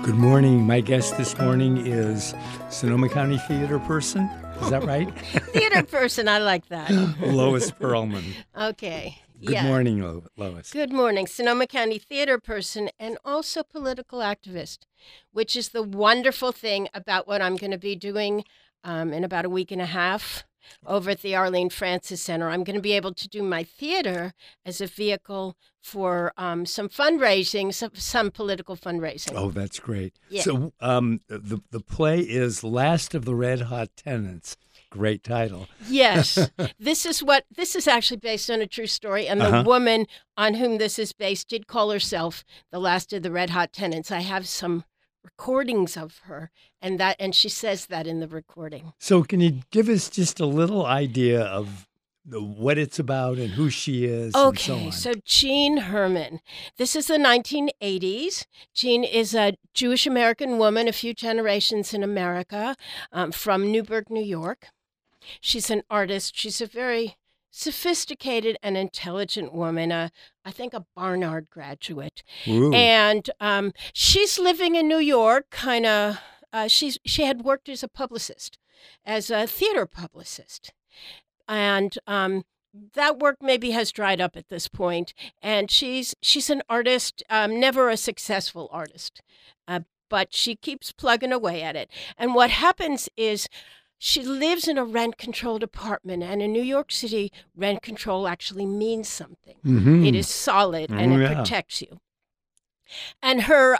Good morning. My guest this morning is Sonoma County theater person. Is that right? Theater person, I like that. Lois Perlman. Okay. Good morning, Lois. Good morning. Sonoma County theater person and also political activist, which is the wonderful thing about what I'm going to be doing in about a week and a half over at the Arlene Francis Center. I'm going to be able to do my theater as a vehicle for some fundraising, some political fundraising. Oh, that's great. Yeah. So the play is Last of the Red Hot Tenants. Great title. Yes. This is actually based on a true story, and the woman on whom this is based did call herself the last of the Red Hot Tenants. I have some recordings of her, and she says that in the recording. So can you give us just a little idea of what it's about and who she is and so on? So Jean Herman. This is the 1980s. Jean is a Jewish-American woman, a few generations in America, from Newburgh, New York. She's an artist. She's a very sophisticated and intelligent woman, I think a Barnard graduate. Ooh. And she's living in New York, kind of. She had worked as a publicist, as a theater publicist. And that work maybe has dried up at this point. And she's an artist, never a successful artist, but she keeps plugging away at it. And what happens is she lives in a rent-controlled apartment, and in New York City, rent control actually means something. Mm-hmm. It is solid, and it protects you. And her,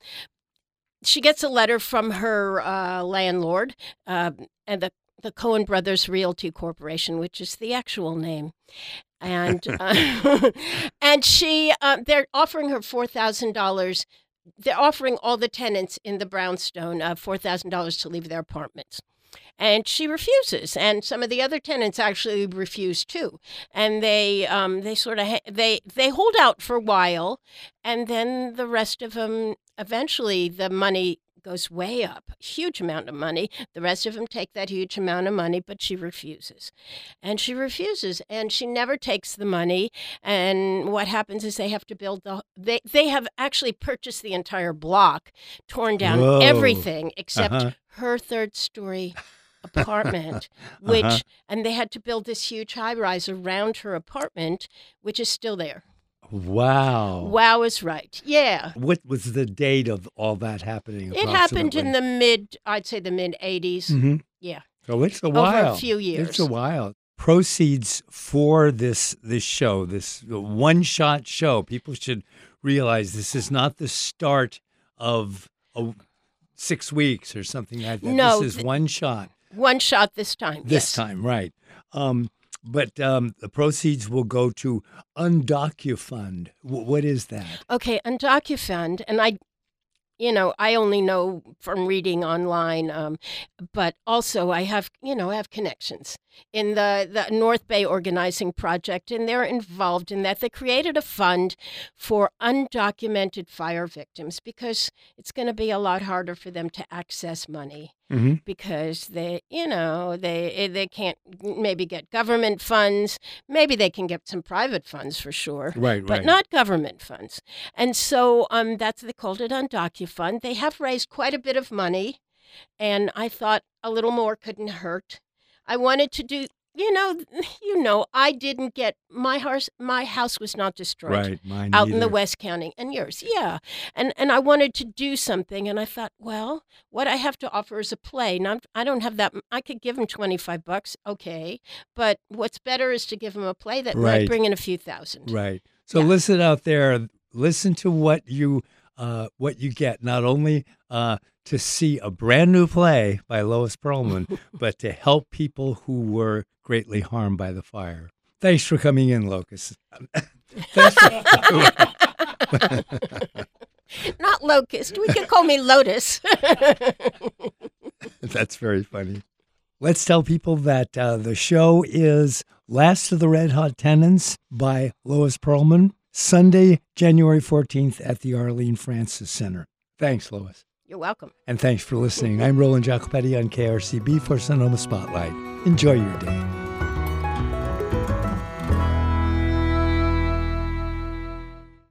she gets a letter from her landlord, and the Cohen Brothers Realty Corporation, which is the actual name. And and they're offering her $4,000. They're offering all the tenants in the brownstone $4,000 to leave their apartments. And she refuses, and some of the other tenants actually refuse too. And they hold out for a while, and then the rest of them, eventually the money goes way up, a huge amount of money. The rest of them take that huge amount of money, but she refuses. And she never takes the money. And what happens is they have to build they have actually purchased the entire block, torn down everything except her third-story apartment, and they had to build this huge high-rise around her apartment, which is still there. Wow. Wow is right. Yeah. What was the date of all that happening? It happened in the mid-80s. Mm-hmm. Yeah. So it's a while. Over a few years. It's a while. Proceeds for this show, this one-shot show, people should realize this is not the start of 6 weeks or something like that. No. This is one shot. One shot this time. This time, right. But the proceeds will go to UndocuFund. What is that? Okay, UndocuFund, and I only know from reading online, but also I have connections in the North Bay Organizing Project, and they're involved in that. They created a fund for undocumented fire victims because it's going to be a lot harder for them to access money. Mm-hmm. Because they can't maybe get government funds. Maybe they can get some private funds for sure, but not government funds. And so they called it UndocuFund. They have raised quite a bit of money, and I thought a little more couldn't hurt. I wanted to do. I didn't get my house was not destroyed. Right, mine out either. In the West County, and yours, yeah. And I wanted to do something, and I thought, well, what I have to offer is a play. Now I don't have that. I could give him $25, okay, but what's better is to give him a play that might bring in a few thousand. Right. So listen out there. Listen to what you get. Not only to see a brand new play by Lois Perlman, but to help people who were greatly harmed by the fire. Thanks for coming in, Locust. Not Locust. We can call me Lotus. That's very funny. Let's tell people that the show is Last of the Red Hot Tenants by Lois Perlman, Sunday, January 14th at the Arlene Francis Center. Thanks, Lois. You're welcome. And thanks for listening. I'm Roland Jacopetti on KRCB for Sonoma Spotlight. Enjoy your day.